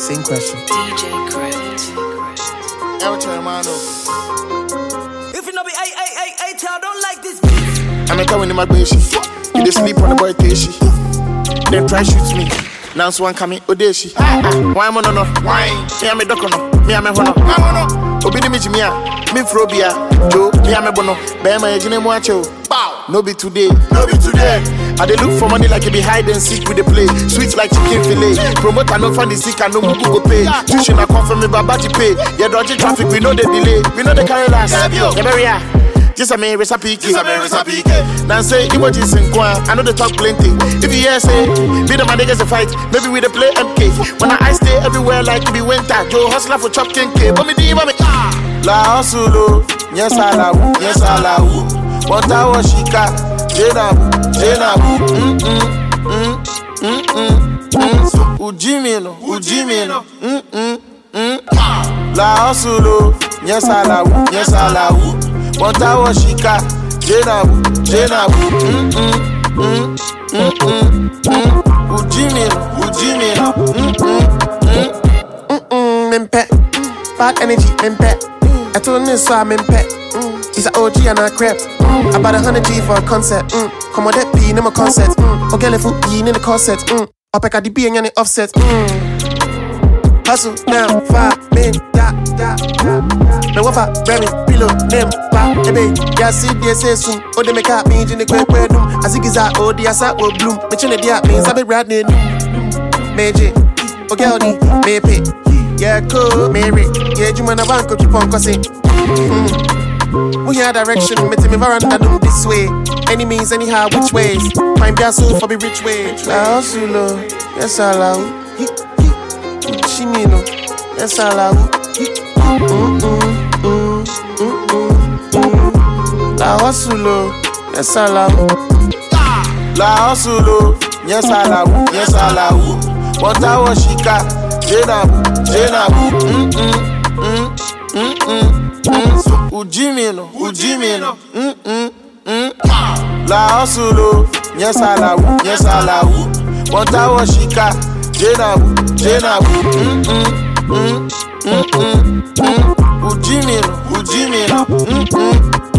Same question. DJ Crypt. If you know be I tell don't like this beat. I'm a going in my baby. You dey sleep on the boy Teshi. Then try shoot me. Now one coming Odeshi. Why am I no? Why? Me am a docono. Me am a hono. Obi me Jimia. Me Frobia. Joe. Me am a bono. Bema ejine mwacho. No be today. No be today. I dey look for money like you be hide and seek with the play. Sweet like chicken fillet. Promoter no find the sick and no mugu go pay. Tuition I come from me babaji pay. Yeah, dodgy traffic we know the delay. We know the carry last. Yeah, just a me recipe. Now say emojis in Kwan. I know they talk plenty. If you hear say be the my niggas a fight, maybe we dey play MK. When I stay everywhere like it be winter. Joe hustler for chop 10K. But me di mami La hustle, yes alawu, yes alawu. Monta washika, jenabu. Ujimino. La hustle, yes alawu. Monta washika, jenabu. Ujimino. Mimpe, bad energy, mimpe. I told him so I'm impet. She's an OG and I crap. About 100G for a concert. Come on, that be in my concert. Okay, if you in the concert. I'll pack a DB and the offset. Hustle now, 5 men, da. Me wafa, Remy, Pilo, name, pa, ebe. Ya see, they say soon. Oh, they make up me in the quick bedroom. As it is out, oh, the asa will bloom. Me chine the means I be riding. Meji, okay, Oni, me pay. Yeah, cool, Mary. Yeah, you man a bank, keep on cussing. We have direction, meet me veranda do this way. Any means, anyhow, which ways? Find their soul for the rich way. La hustle, yes, allow. Chimino, yes, allow. La hustle, yes, allow. La hustle, yes, allow. Monta washika, jenabu. Ujimino. La hustle, yes alawu. Monta washika, jenabu. Ujimino.